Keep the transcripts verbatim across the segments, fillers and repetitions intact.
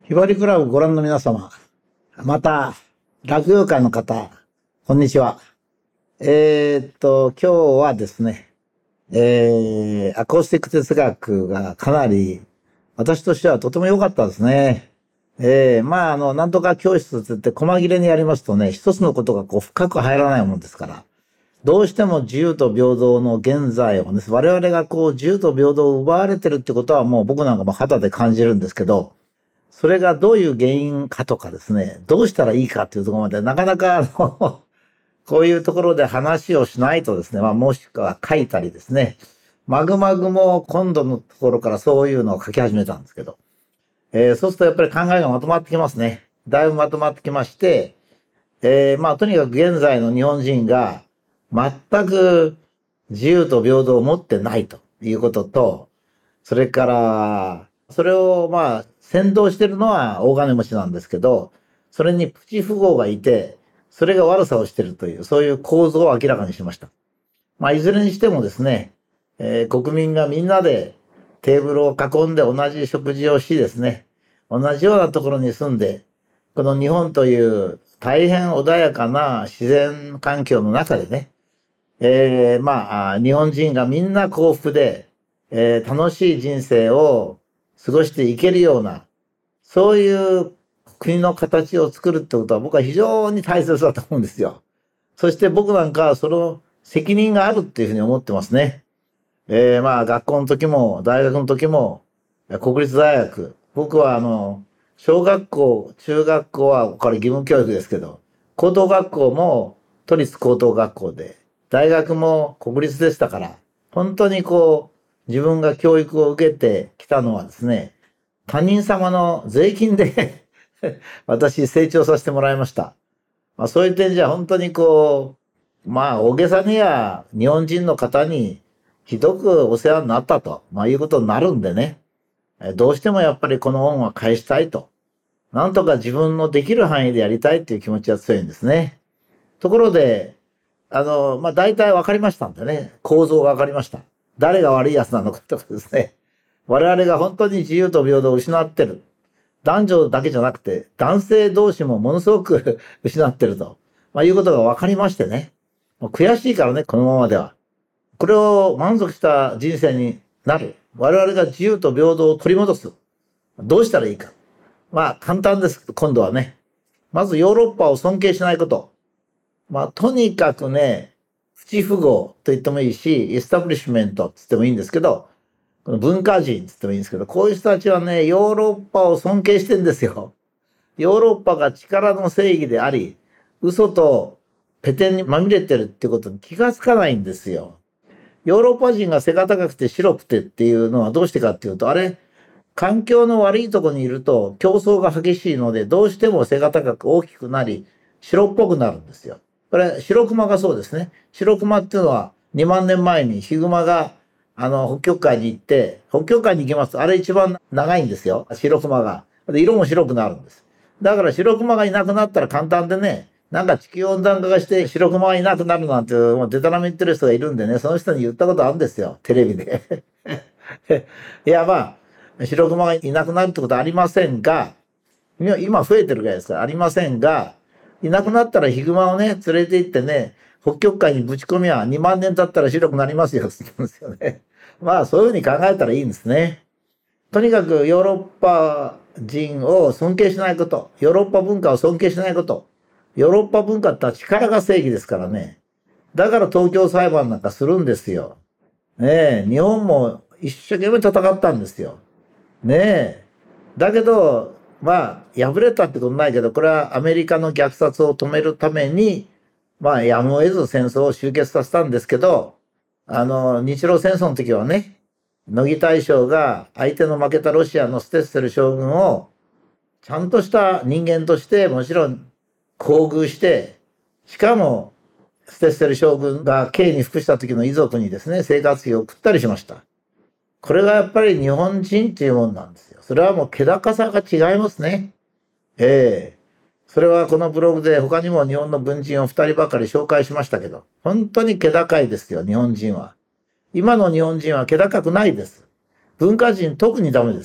ひばりクラブご覧の皆様、また、落語会の方、こんにちは。えーっと、今日はですね、えー、アコースティック哲学がかなり、私としてはとても良かったですね。えー、まあ、あの、なんとか教室って言って細切れにやりますとね、一つのことがこう深く入らないもんですから、どうしても自由と平等の現在をね、我々がこう自由と平等を奪われてるってことはもう僕なんかも肌で感じるんですけど、それがどういう原因かとかですね、どうしたらいいかっていうところまで、なかなかあの、こういうところで話をしないとですね、まあもしくは書いたりですね、マグマグも今度のところからそういうのを書き始めたんですけど、えーそうするとやっぱり考えがまとまってきますね。だいぶまとまってきまして、えーまあとにかく現在の日本人が全く自由と平等を持ってないということと、それから、それをまあ、先導してるのは大金持ちなんですけど、それにプチ富豪がいて、それが悪さをしてるという、そういう構造を明らかにしました。まあ、いずれにしてもですね、えー国民がみんなでテーブルを囲んで同じ食事をしですね、同じようなところに住んで、この日本という大変穏やかな自然環境の中でね、えー、まあ、日本人がみんな幸福で、えー楽しい人生を過ごしていけるような、そういう国の形を作るってことは僕は非常に大切だと思うんですよ。そして僕なんかはその責任があるっていうふうに思ってますね。えー、まあ学校の時も大学の時も国立大学、僕はあの、小学校、中学校はこれ義務教育ですけど、高等学校も都立高等学校で、大学も国立でしたから、本当にこう、自分が教育を受けてきたのはですね、他人様の税金で私成長させてもらいました。まあそういう点じゃ本当にこう、まあ大げさには日本人の方にひどくお世話になったと、まあいうことになるんでね、えどうしてもやっぱりこの恩は返したいと。なんとか自分のできる範囲でやりたいっていう気持ちが強いんですね。ところで、あの、まあ、大体分かりましたんでね。構造が分かりました。誰が悪い奴なのかとかですね。我々が本当に自由と平等を失ってる。男女だけじゃなくて、男性同士もものすごく失ってると。まあ、いうことが分かりましてね。もう悔しいからね、このままでは。これを満足した人生になる。我々が自由と平等を取り戻す。どうしたらいいか。まあ、簡単です。今度はね。まずヨーロッパを尊敬しないこと。まあ、とにかくね、プチ富豪と言ってもいいし、エスタブリッシュメントって言ってもいいんですけど、この文化人って言ってもいいんですけど、こういう人たちはね、ヨーロッパを尊敬してんですよ。ヨーロッパが力の正義であり、嘘とペテンにまみれてるってことに気がつかないんですよ。ヨーロッパ人が背が高くて白くてっていうのはどうしてかっていうと、あれ、環境の悪いところにいると競争が激しいので、どうしても背が高く大きくなり、白っぽくなるんですよ。これ、白熊がそうですね。白熊っていうのはにまん年前にヒグマが、あの、北極海に行って、北極海に行きますと、あれ一番長いんですよ。白熊が。で、色も白くなるんです。だから白熊がいなくなったら簡単でね、なんか地球温暖化がして白熊がいなくなるなんて、もうデタラメ言ってる人がいるんでね、その人に言ったことあるんですよ。テレビで。いや、まあ、白熊がいなくなるってことはありませんが、今増えてるぐらいですからありませんが、いなくなったらヒグマをね、連れて行ってね、北極海にぶち込みはにまん年経ったら白くなりますよって言うんですよね。まあそういうふうに考えたらいいんですね。とにかくヨーロッパ人を尊敬しないこと、ヨーロッパ文化を尊敬しないこと、ヨーロッパ文化って力が正義ですからね。だから東京裁判なんかするんですよ。ねえ、日本も一生懸命戦ったんですよ。ねえ。だけど、まあ、敗れたってことないけど、これはアメリカの虐殺を止めるために、まあ、やむを得ず戦争を終結させたんですけど、あの、日露戦争の時はね、乃木大将が相手の負けたロシアのステッセル将軍を、ちゃんとした人間としてもちろん厚遇して、しかも、ステッセル将軍が刑に服した時の遺族にですね、生活費を送ったりしました。これがやっぱり日本人っていうもんなんですよ。それはもう気高さが違いますね。ええ。それはこのブログで他にも日本の文人を二人ばかり紹介しましたけど、本当に気高いですよ、日本人は。今の日本人は気高くないです。文化人特にダメです。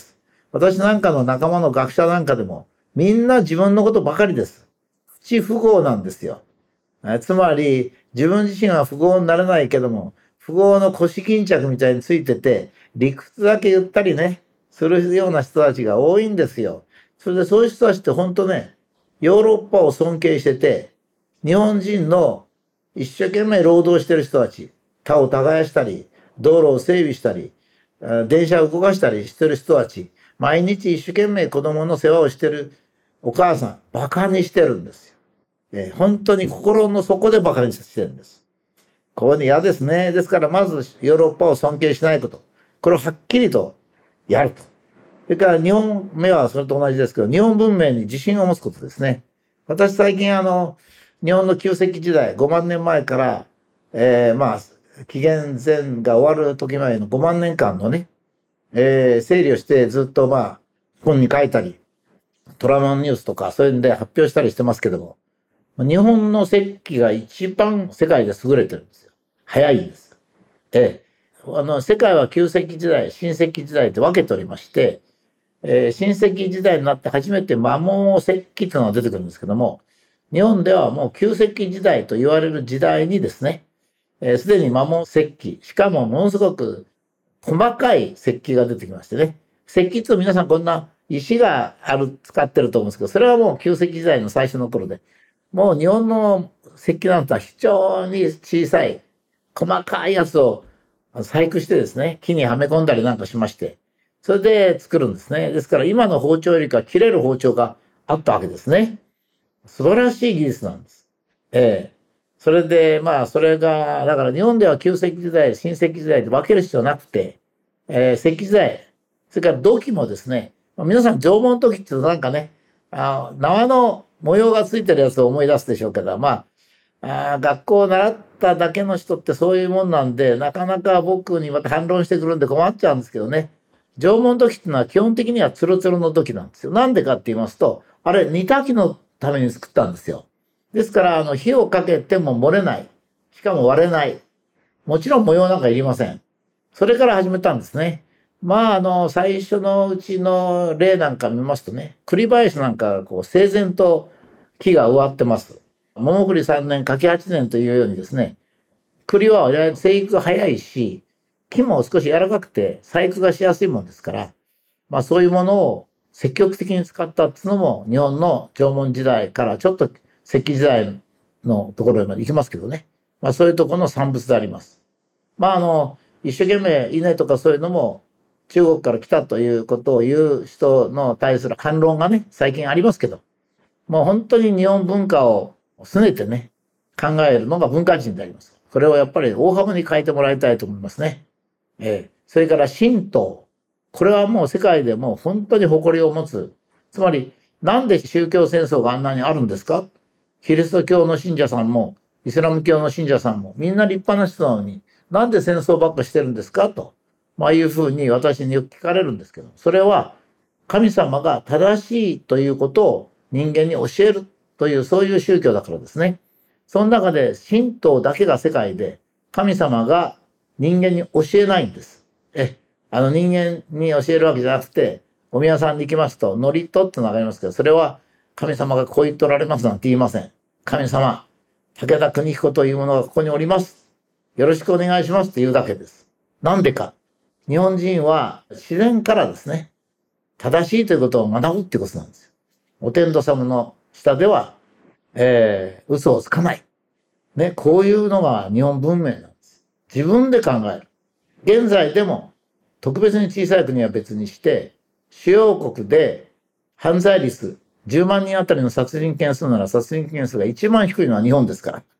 私なんかの仲間の学者なんかでも、みんな自分のことばかりです。不知不合なんですよ。つまり、自分自身は富豪になれないけども、富豪の腰巾着みたいについてて、理屈だけ言ったりね、するような人たちが多いんですよ。それでそういう人たちって本当ね、ヨーロッパを尊敬してて、日本人の一生懸命労働してる人たち、田を耕したり、道路を整備したり、電車を動かしたりしてる人たち、毎日一生懸命子供の世話をしてるお母さん、馬鹿にしてるんですよ。えー、本当に心の底で馬鹿にしてるんです。ここに嫌ですね。ですからまずヨーロッパを尊敬しないこと。これをはっきりとやると。それから日本目はそれと同じですけど、日本文明に自信を持つことですね。私最近あの、日本の旧石器時代、ごまんねんまえから、えー、まあ、紀元前が終わる時前のごまんねんかんのね、えー、整理をしてずっとまあ、本に書いたり、トラマンニュースとかそういうんで発表したりしてますけども、日本の石器が一番世界で優れてるんですよ。早いんです。ええ。あの、世界は旧石器時代、新石器時代って分けておりまして、えー、新石器時代になって初めて摩耗石器というのが出てくるんですけども、日本ではもう旧石器時代と言われる時代にですね、す、えー、で、に摩耗石器、しかもものすごく細かい石器が出てきましてね。石器って皆さんこんな石がある、使ってると思うんですけど、それはもう旧石器時代の最初の頃で、もう日本の石器なんて非常に小さい、細かいやつを細工してですね、木にはめ込んだりなんかしまして、それで作るんですね。ですから今の包丁よりか切れる包丁があったわけですね。素晴らしい技術なんです。ええ。それで、まあ、それが、だから日本では旧石器時代、新石器時代で分ける必要なくて、えー、石器時代、それから土器もですね、皆さん縄文土器って言うとなんかね、あ縄の模様がついてるやつを思い出すでしょうけど、まあ、あ学校を習っただけの人ってそういうもんなんで、なかなか僕にまた反論してくるんで困っちゃうんですけどね。縄文土器っていうのは基本的にはツルツルの土器なんですよ。なんでかって言いますと、あれ煮炊きのために作ったんですよ。ですから、あの、火をかけても漏れない。しかも割れない。もちろん模様なんかいりません。それから始めたんですね。まあ、あの、最初のうちの例なんか見ますとね、栗林なんか、こう、整然と木が植わってます。桃栗さんねん、柿はちねんというようにですね、栗は生育が早いし、木も少し柔らかくて細工がしやすいもんですから、まあそういうものを積極的に使ったっていうのも日本の縄文時代からちょっと石器時代のところまで行きますけどね。まあそういうところの産物であります。まああの、一生懸命稲とかそういうのも中国から来たということを言う人の対する反論がね、最近ありますけど、もう本当に日本文化を拗ねてね、考えるのが文化人であります。これをやっぱり大幅に変えてもらいたいと思いますね。えー、それから神道。これはもう世界でもう本当に誇りを持つ。つまり、なんで宗教戦争があんなにあるんですか？キリスト教の信者さんも、イスラム教の信者さんも、みんな立派な人なのに、なんで戦争ばっかしてるんですかと、まあいうふうに私によく聞かれるんですけど、それは神様が正しいということを人間に教えるという、そういう宗教だからですね。その中で神道だけが世界で神様が人間に教えないんです。え、あの人間に教えるわけじゃなくて、お宮さんに行きますと、祝詞ってのがありますけど、それは神様がこう言っておられますなんて言いません。神様、武田邦彦というものがここにおります。よろしくお願いしますというだけです。なんでか。日本人は自然からですね、正しいということを学ぶってことなんですよ。お天道様の下では、えー、嘘をつかない。ね、こういうのが日本文明なんです。自分で考える。現在でも、特別に小さい国は別にして、主要国で犯罪率、じゅうまんにんあたりの殺人件数なら殺人件数が一番低いのは日本ですから。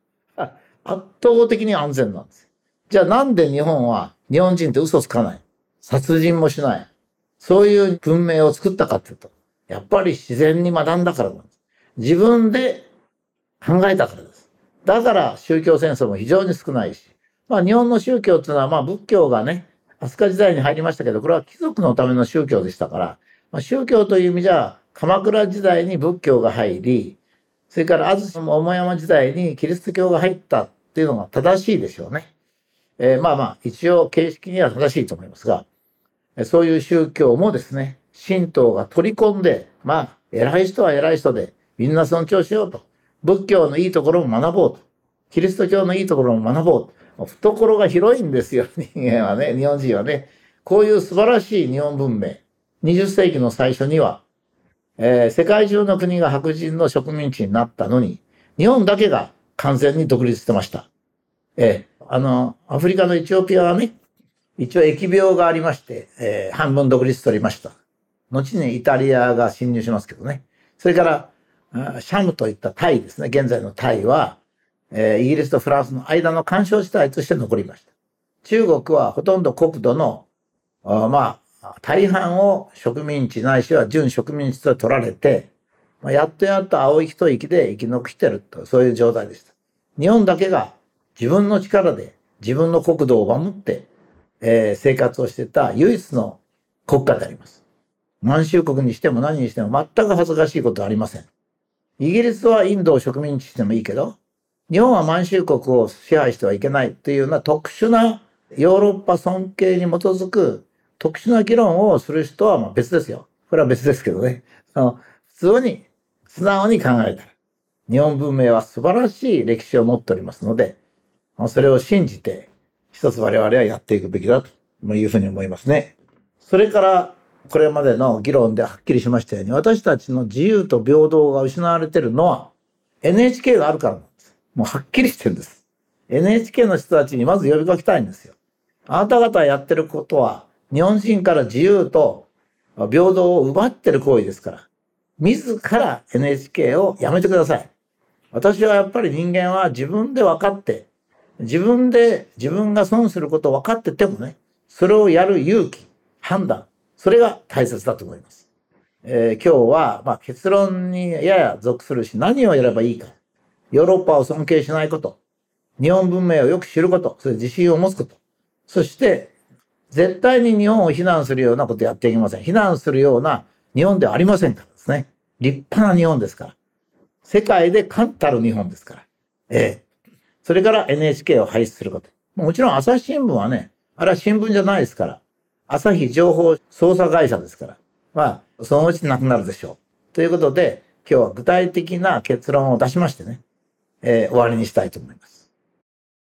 圧倒的に安全なんです。じゃあなんで日本は、日本人って嘘つかない。殺人もしない。そういう文明を作ったかっていうと、やっぱり自然に学んだからなんです。自分で考えたからです。だから宗教戦争も非常に少ないし、まあ日本の宗教っていうのはまあ仏教がね、飛鳥時代に入りましたけど、これは貴族のための宗教でしたから、まあ、宗教という意味じゃ鎌倉時代に仏教が入り、それから安土桃山時代にキリスト教が入ったっていうのが正しいでしょうね。えー、まあまあ一応形式には正しいと思いますが、そういう宗教もですね、 神道が取り込んで、まあ、偉い人は偉い人で、みんな尊重しようと。仏教のいいところも学ぼうと。キリスト教のいいところも学ぼうと。懐が広いんですよ、人間はね、日本人はね。こういう素晴らしい日本文明。にじゅっ世紀の最初には、えー、世界中の国が白人の植民地になったのに、日本だけが完全に独立してました。えー、あの、アフリカのエチオピアはね、一応疫病がありまして、えー、半分独立取りました。後にイタリアが侵入しますけどね。それから、シャムといったタイですね。現在のタイは、えー、イギリスとフランスの間の干渉地帯として残りました。中国はほとんど国土の、あまあ、大半を植民地ないしは準植民地と取られて、まあ、やっとやっと青息と息で生き残ってると、そういう状態でした。日本だけが自分の力で自分の国土を守って、えー、生活をしてた唯一の国家であります。満州国にしても何にしても全く恥ずかしいことはありません。イギリスはインドを植民地してもいいけど、日本は満州国を支配してはいけないというような特殊なヨーロッパ尊敬に基づく特殊な議論をする人はまあ別ですよ。これは別ですけどね。あの普通に素直に考えたら、日本文明は素晴らしい歴史を持っておりますので、それを信じて一つ我々はやっていくべきだというふうに思いますね。それからこれまでの議論ではっきりしましたように、私たちの自由と平等が失われているのは エヌエイチケー があるからなんです。もうはっきりしてるんです。エヌエイチケー の人たちにまず呼びかけたいんですよ。あなた方がやってることは日本人から自由と平等を奪ってる行為ですから、自ら エヌエイチケー をやめてください。私はやっぱり人間は自分で分かって、自分で自分が損することを分かっててもね、それをやる勇気、判断、それが大切だと思います。えー、今日は、まあ、結論にやや属するし、何をやればいいか。ヨーロッパを尊敬しないこと。日本文明をよく知ること。それ自信を持つこと。そして、絶対に日本を非難するようなことをやっていけません。非難するような日本ではありませんからですね。立派な日本ですから。世界で冠たる日本ですから。ええ。それから エヌエイチケー を廃止すること。もちろん朝日新聞はね、あれは新聞じゃないですから。朝日情報操作会社ですから。まあ、そのうちなくなるでしょう。ということで、今日は具体的な結論を出しましてね、えー、終わりにしたいと思います。